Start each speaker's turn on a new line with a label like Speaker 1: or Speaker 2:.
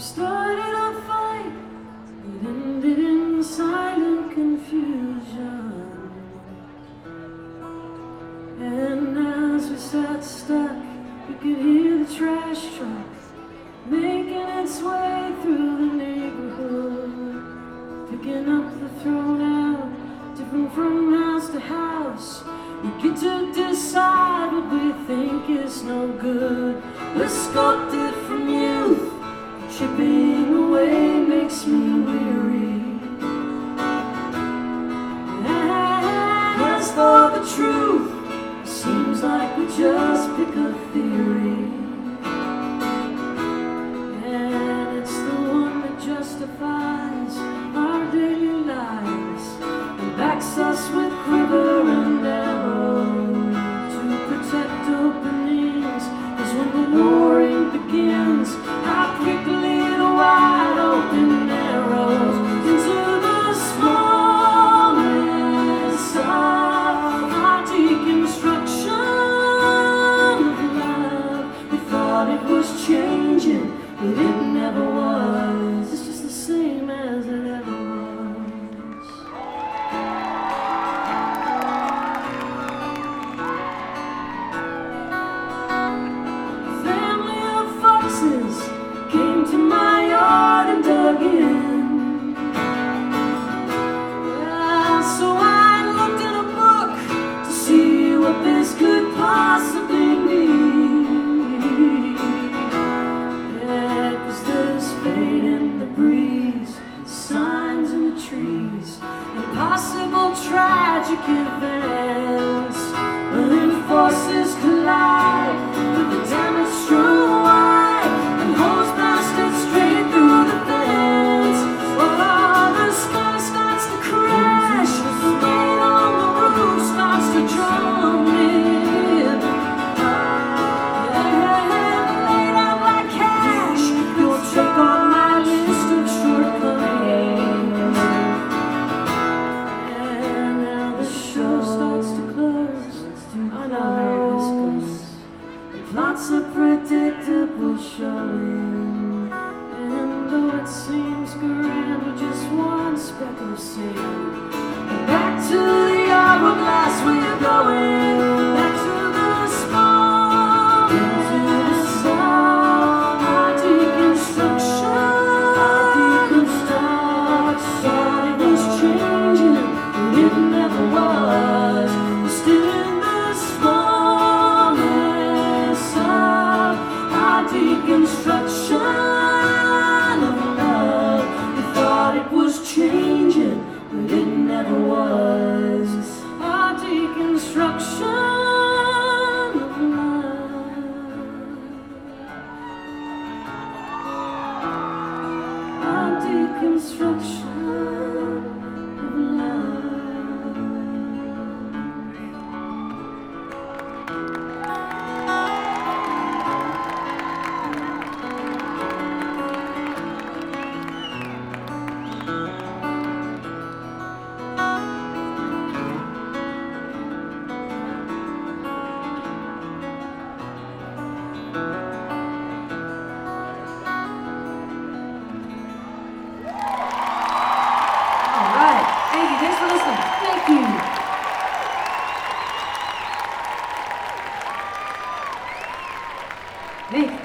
Speaker 1: Started a fight, it ended in silent confusion. And as we sat stuck, we could hear the trash truck making its way through the neighborhood, picking up the thrown out, different from house to house. We get to decide what we think is no good. We're sculpted from youth, chipping away makes me weary. And as for the truth, it seems like we just pick a theory, and it's the one that justifies our daily lives and backs us with quiver and arrow to protect openings. 'Cause when the warring begins, how quickly the wide open arrows into the smallness of our deconstruction of love. We thought it was changing, but it never was. It's just the same as it ever was. Family of foxes came to my yard and dug in. Well, so I looked in a book to see what this could possibly mean. Yeah, 'cause there's fate in the breeze, signs in the trees, impossible tragic events. But then forces collide with the damage strewn wide, and holes blasted straight through the fence. Oh, the sky starts to crash, the rain on the roof starts to drum in. Laid out like cash, you'll take on my list of shortcomings. And now the show starts to close. I know how this goes. Lots of predictable showing, and though it seems grand with just one speck of sand, back to the hourglass we're going, back to the smallness of our deconstruction. Thought it was changing, but it never was. Still in the smallness of our deconstruction of love. We thought it was changing, but it never was. Our deconstruction of love. Our deconstruction of love. All right. Thank you. Thanks for listening. Thank you. Hey.